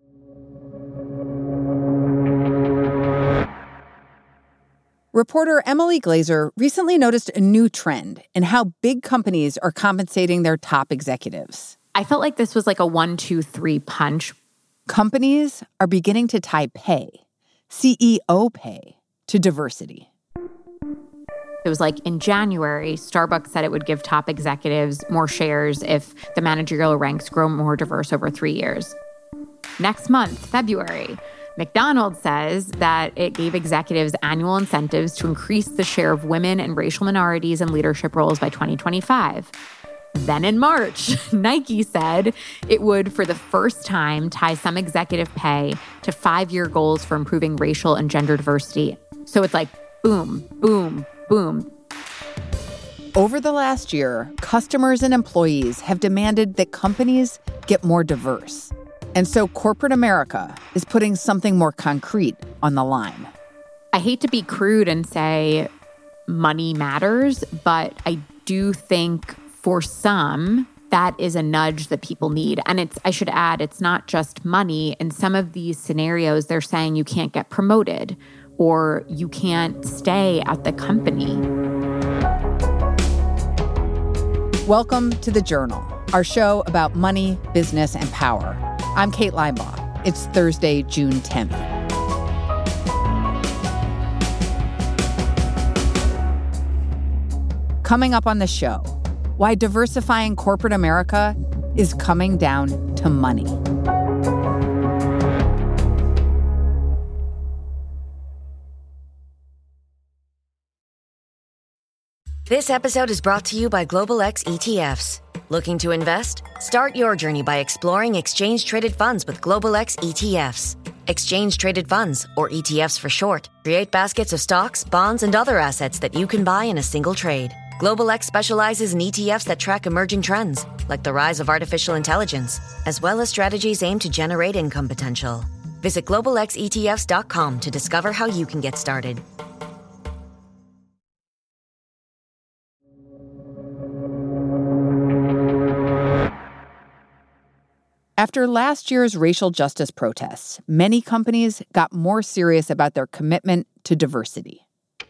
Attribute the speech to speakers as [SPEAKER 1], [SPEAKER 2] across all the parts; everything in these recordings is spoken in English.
[SPEAKER 1] Reporter Emily Glazer recently noticed a new trend in how big companies are compensating their top executives.
[SPEAKER 2] I felt like this was like a 1-2-3 punch.
[SPEAKER 1] Companies are beginning to tie pay, CEO pay, to diversity.
[SPEAKER 2] It was like in January, Starbucks said it would give top executives more shares if the managerial ranks grow more diverse over 3 years. Next month, February, McDonald's says that it gave executives annual incentives to increase the share of women and racial minorities in leadership roles by 2025. Then in March, Nike said it would, for the first time, tie some executive pay to 5-year goals for improving racial and gender diversity. So it's like boom, boom, boom.
[SPEAKER 1] Over the last year, customers and employees have demanded that companies get more diverse. And so corporate America is putting something more concrete on the line.
[SPEAKER 2] I hate to be crude and say money matters, but I do think for some, that is a nudge that people need. And I should add, it's not just money. In some of these scenarios, they're saying you can't get promoted or you can't stay at the company.
[SPEAKER 1] Welcome to The Journal, our show about money, business, and power. I'm Kate Linebaugh. It's Thursday, June 10th. Coming up on the show, why diversifying corporate America is coming down to money.
[SPEAKER 3] This episode is brought to you by Global X ETFs. Looking to invest? Start your journey by exploring exchange-traded funds with Global X ETFs. Exchange-traded funds, or ETFs for short, create baskets of stocks, bonds, and other assets that you can buy in a single trade. Global X specializes in ETFs that track emerging trends, like the rise of artificial intelligence, as well as strategies aimed to generate income potential. Visit globalxetfs.com to discover how you can get started.
[SPEAKER 1] After last year's racial justice protests, many companies got more serious about their commitment to diversity.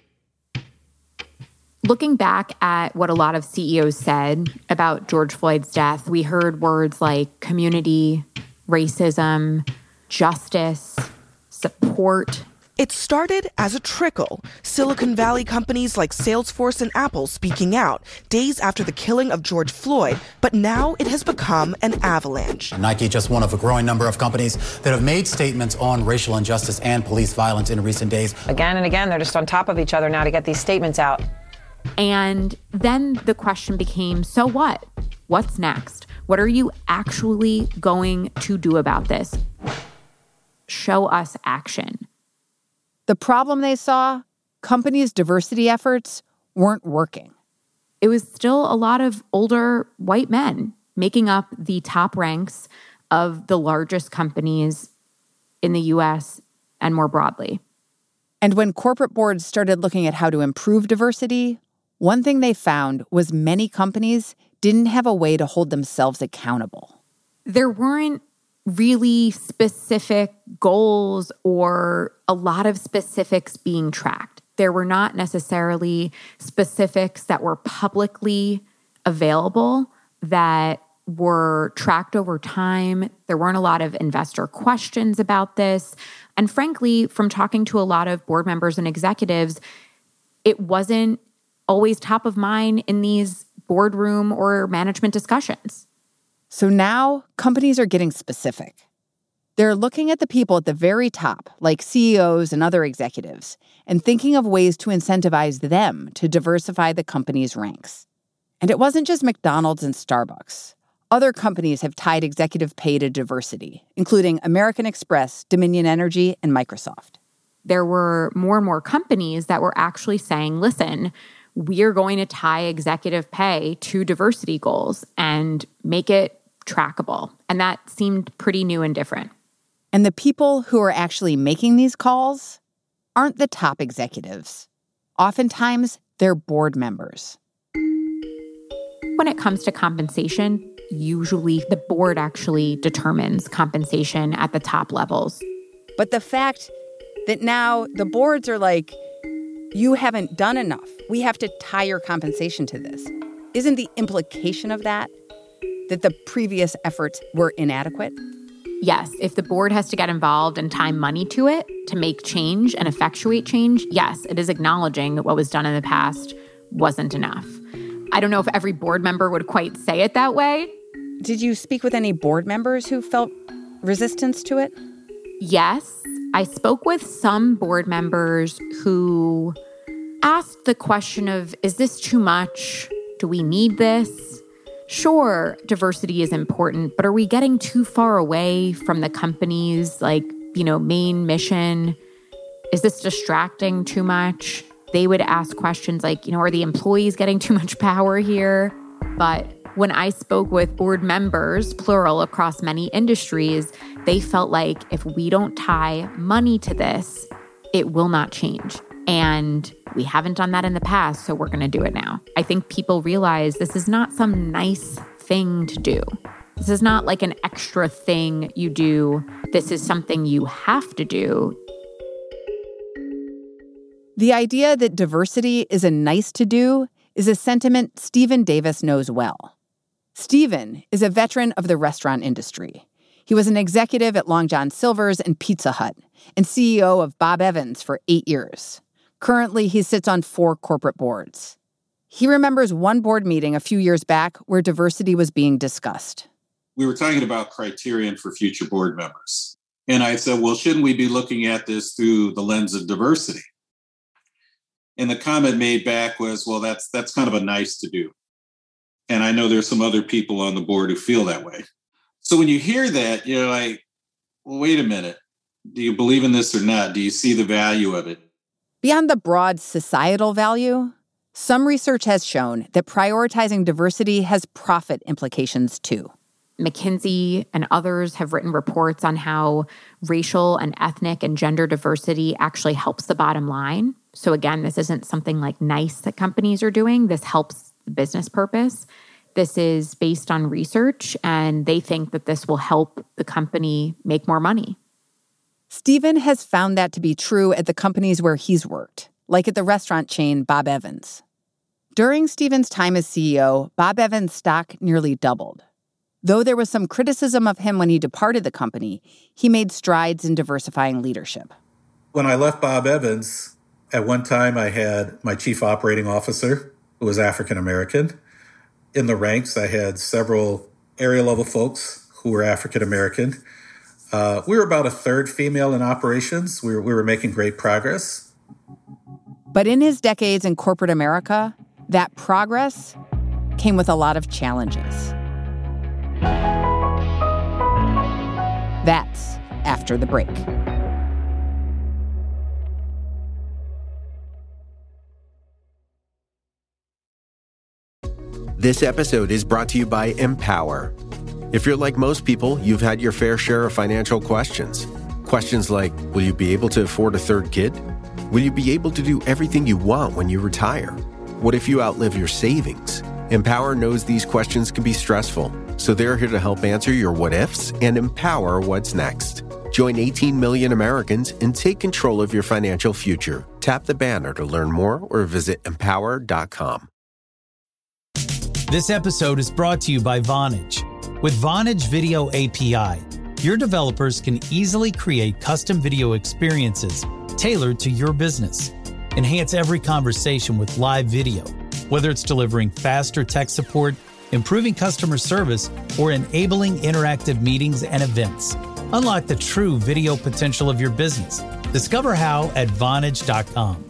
[SPEAKER 2] Looking back at what a lot of CEOs said about George Floyd's death, we heard words like community, racism, justice, support.
[SPEAKER 4] It started as a trickle. Silicon Valley companies like Salesforce and Apple speaking out days after the killing of George Floyd, but now it has become an avalanche.
[SPEAKER 5] Nike just one of a growing number of companies that have made statements on racial injustice and police violence in recent days.
[SPEAKER 6] Again and again, they're just on top of each other now to get these statements out.
[SPEAKER 2] And then the question became, so what? What's next? What are you actually going to do about this? Show us action.
[SPEAKER 1] The problem they saw, companies' diversity efforts weren't working.
[SPEAKER 2] It was still a lot of older white men making up the top ranks of the largest companies in the U.S. and more broadly.
[SPEAKER 1] And when corporate boards started looking at how to improve diversity, one thing they found was many companies didn't have a way to hold themselves accountable.
[SPEAKER 2] There weren't really specific goals or a lot of specifics being tracked. There were not necessarily specifics that were publicly available that were tracked over time. There weren't a lot of investor questions about this. And frankly, from talking to a lot of board members and executives, it wasn't always top of mind in these boardroom or management discussions.
[SPEAKER 1] So now companies are getting specific. They're looking at the people at the very top, like CEOs and other executives, and thinking of ways to incentivize them to diversify the company's ranks. And it wasn't just McDonald's and Starbucks. Other companies have tied executive pay to diversity, including American Express, Dominion Energy, and Microsoft.
[SPEAKER 2] There were more and more companies that were actually saying, listen, we are going to tie executive pay to diversity goals and make it trackable. And that seemed pretty new and different.
[SPEAKER 1] And the people who are actually making these calls aren't the top executives. Oftentimes, they're board members.
[SPEAKER 2] When it comes to compensation, usually the board actually determines compensation at the top levels.
[SPEAKER 1] But the fact that now the boards are like, you haven't done enough. We have to tie your compensation to this. Isn't the implication of that the previous efforts were inadequate?
[SPEAKER 2] Yes, if the board has to get involved and tie money to it to make change and effectuate change, yes, it is acknowledging that what was done in the past wasn't enough. I don't know if every board member would quite say it that way.
[SPEAKER 1] Did you speak with any board members who felt resistance to it?
[SPEAKER 2] Yes, I spoke with some board members who asked the question of, is this too much? Do we need this? Sure, diversity is important, but are we getting too far away from the company's, main mission? Is this distracting too much? They would ask questions like, are the employees getting too much power here? But when I spoke with board members, plural, across many industries, they felt like if we don't tie money to this, it will not change. And we haven't done that in the past, so we're going to do it now. I think people realize this is not some nice thing to do. This is not like an extra thing you do. This is something you have to do.
[SPEAKER 1] The idea that diversity is a nice to do is a sentiment Stephen Davis knows well. Stephen is a veteran of the restaurant industry. He was an executive at Long John Silver's and Pizza Hut and CEO of Bob Evans for 8 years. Currently, he sits on 4 corporate boards. He remembers one board meeting a few years back where diversity was being discussed.
[SPEAKER 7] We were talking about criterion for future board members. And I said, well, shouldn't we be looking at this through the lens of diversity? And the comment made back was, well, that's kind of a nice to do. And I know there's some other people on the board who feel that way. So when you hear that, you're like, well, wait a minute. Do you believe in this or not? Do you see the value of it?
[SPEAKER 1] Beyond the broad societal value, some research has shown that prioritizing diversity has profit implications too.
[SPEAKER 2] McKinsey and others have written reports on how racial and ethnic and gender diversity actually helps the bottom line. So again, this isn't something like nice that companies are doing. This helps the business purpose. This is based on research, and they think that this will help the company make more money.
[SPEAKER 1] Stephen has found that to be true at the companies where he's worked, like at the restaurant chain Bob Evans. During Stephen's time as CEO, Bob Evans' stock nearly doubled. Though there was some criticism of him when he departed the company, he made strides in diversifying leadership.
[SPEAKER 8] When I left Bob Evans, at one time I had my chief operating officer, who was African American. In the ranks, I had several area-level folks who were African American. We were about a third female in operations. We were making great progress.
[SPEAKER 1] But in his decades in corporate America, that progress came with a lot of challenges. That's after the break.
[SPEAKER 9] This episode is brought to you by Empower. If you're like most people, you've had your fair share of financial questions. Questions like, will you be able to afford a third kid? Will you be able to do everything you want when you retire? What if you outlive your savings? Empower knows these questions can be stressful, so they're here to help answer your what-ifs and empower what's next. Join 18 million Americans and take control of your financial future. Tap the banner to learn more or visit empower.com.
[SPEAKER 10] This episode is brought to you by Vonage. With Vonage Video API, your developers can easily create custom video experiences tailored to your business. Enhance every conversation with live video, whether it's delivering faster tech support, improving customer service, or enabling interactive meetings and events. Unlock the true video potential of your business. Discover how at Vonage.com.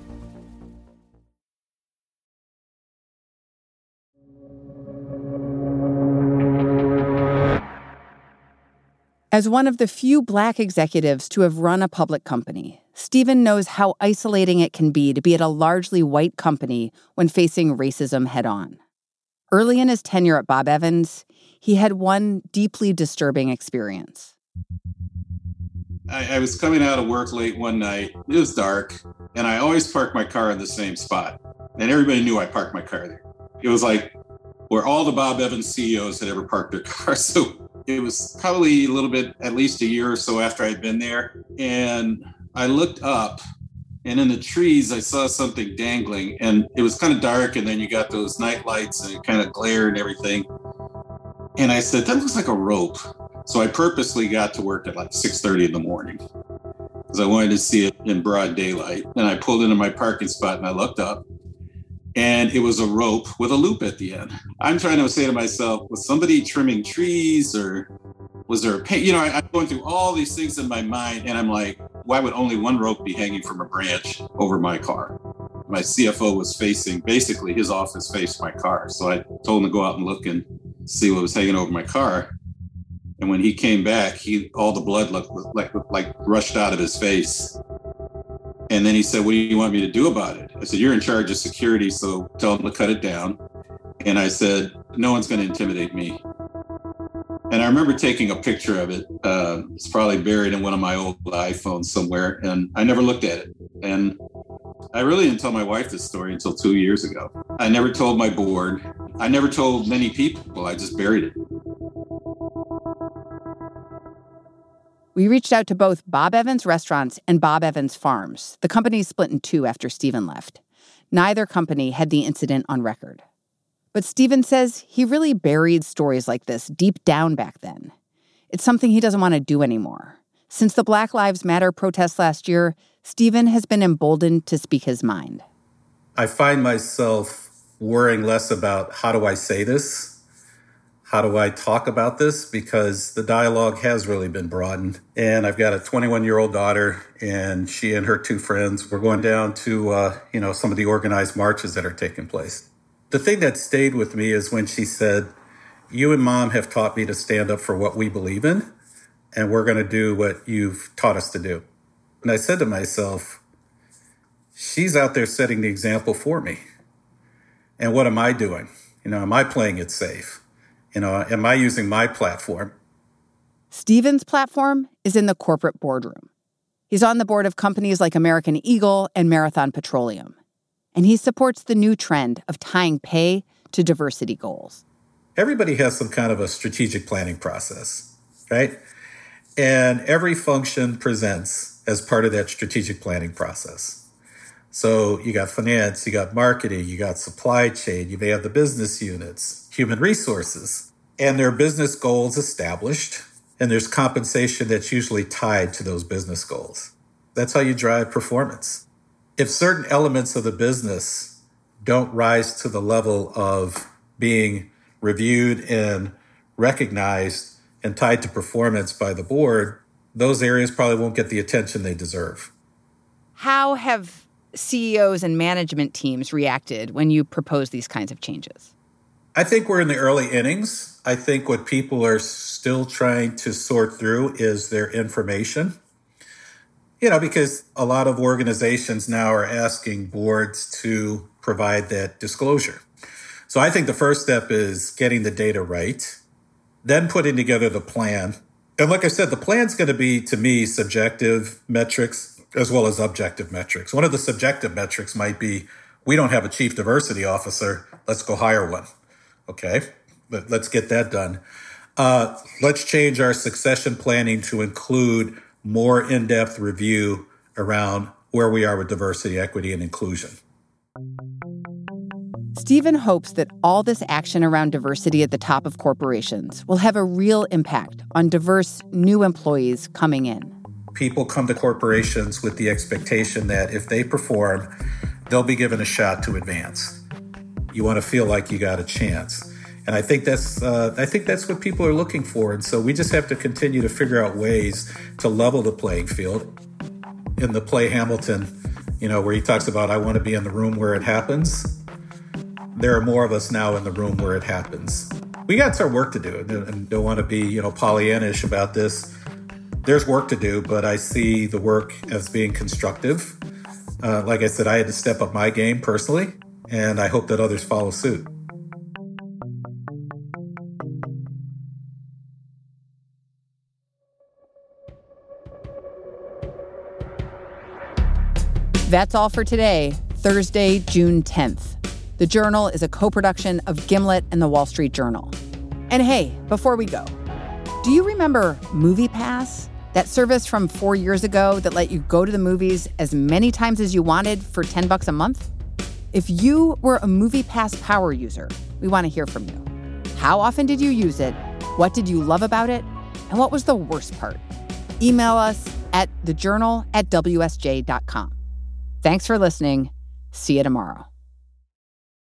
[SPEAKER 1] As one of the few Black executives to have run a public company, Stephen knows how isolating it can be to be at a largely white company when facing racism head-on. Early in his tenure at Bob Evans, he had one deeply disturbing experience.
[SPEAKER 7] I was coming out of work late one night. It was dark, and I always park my car in the same spot. And everybody knew I parked my car there. It was like where all the Bob Evans CEOs had ever parked their cars. So it was probably a little bit, at least a year or so after I'd been there. And I looked up, and in the trees, I saw something dangling, and it was kind of dark. And then you got those night lights and it kind of glared and everything. And I said, that looks like a rope. So I purposely got to work at like 6:30 in the morning because I wanted to see it in broad daylight. And I pulled into my parking spot and I looked up, and it was a rope with a loop at the end. I'm trying to say to myself, was somebody trimming trees, or was there a paint? You know, I'm going through all these things in my mind, and I'm like, why would only one rope be hanging from a branch over my car? My CFO was facing, basically his office faced my car. So I told him to go out and look and see what was hanging over my car. And when he came back, all the blood looked like rushed out of his face. And then he said, what do you want me to do about it? I said, you're in charge of security, so tell them to cut it down. And I said, no one's going to intimidate me. And I remember taking a picture of it. It's probably buried in one of my old iPhones somewhere. And I never looked at it. And I really didn't tell my wife this story until 2 years ago. I never told my board. I never told many people. I just buried it.
[SPEAKER 1] We reached out to both Bob Evans Restaurants and Bob Evans Farms. The company split in two after Stephen left. Neither company had the incident on record. But Stephen says he really buried stories like this deep down back then. It's something he doesn't want to do anymore. Since the Black Lives Matter protests last year, Stephen has been emboldened to speak his mind.
[SPEAKER 8] I find myself worrying less about how do I say this? How do I talk about this? Because the dialogue has really been broadened. And I've got a 21-year-old daughter, and she and her two friends were going down to, some of the organized marches that are taking place. The thing that stayed with me is when she said, you and Mom have taught me to stand up for what we believe in, and we're going to do what you've taught us to do. And I said to myself, she's out there setting the example for me. And what am I doing? Am I playing it safe? Am I using my platform?
[SPEAKER 1] Stephen's platform is in the corporate boardroom. He's on the board of companies like American Eagle and Marathon Petroleum. And he supports the new trend of tying pay to diversity goals.
[SPEAKER 8] Everybody has some kind of a strategic planning process, right? And every function presents as part of that strategic planning process. So you got finance, you got marketing, you got supply chain, you may have the business units, human resources, and there are business goals established, and there's compensation that's usually tied to those business goals. That's how you drive performance. If certain elements of the business don't rise to the level of being reviewed and recognized and tied to performance by the board, those areas probably won't get the attention they deserve.
[SPEAKER 1] How have CEOs and management teams reacted when you propose these kinds of changes?
[SPEAKER 8] I think we're in the early innings. I think what people are still trying to sort through is their information. Because a lot of organizations now are asking boards to provide that disclosure. So I think the first step is getting the data right, then putting together the plan. And like I said, the plan's going to be, to me, subjective metrics as well as objective metrics. One of the subjective metrics might be, we don't have a chief diversity officer. Let's go hire one. Okay, but let's get that done. Let's change our succession planning to include more in-depth review around where we are with diversity, equity, and inclusion.
[SPEAKER 1] Stephen hopes that all this action around diversity at the top of corporations will have a real impact on diverse new employees coming in.
[SPEAKER 8] People come to corporations with the expectation that if they perform, they'll be given a shot to advance. You want to feel like you got a chance. And I think that's what people are looking for. And so we just have to continue to figure out ways to level the playing field. In the play Hamilton, where he talks about, I want to be in the room where it happens. There are more of us now in the room where it happens. We got some work to do, and don't want to be, Pollyannish about this. There's work to do, but I see the work as being constructive. Like I said, I had to step up my game personally, and I hope that others follow suit.
[SPEAKER 1] That's all for today, Thursday, June 10th. The Journal is a co-production of Gimlet and The Wall Street Journal. And hey, before we go, do you remember MoviePass? That service from 4 years ago that let you go to the movies as many times as you wanted for $10 a month? If you were a MoviePass Power user, we want to hear from you. How often did you use it? What did you love about it? And what was the worst part? Email us at thejournal@wsj.com. Thanks for listening. See you tomorrow.